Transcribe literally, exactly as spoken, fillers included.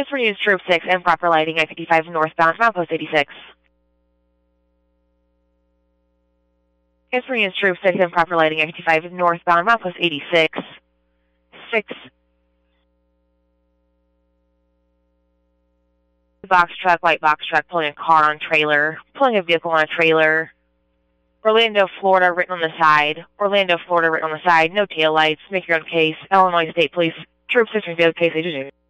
It's for News Troop six, improper lighting, I fifty-five northbound, Milepost eighty-six. It's for News Troop six, improper lighting, I fifty-five northbound, Milepost eighty-six. six. Box truck, white box truck, pulling a car on trailer, pulling a vehicle on a trailer. Orlando, Florida, written on the side. Orlando, Florida, written on the side. No tail lights. Make your own case. Illinois State Police. Troop six, case eighty-two.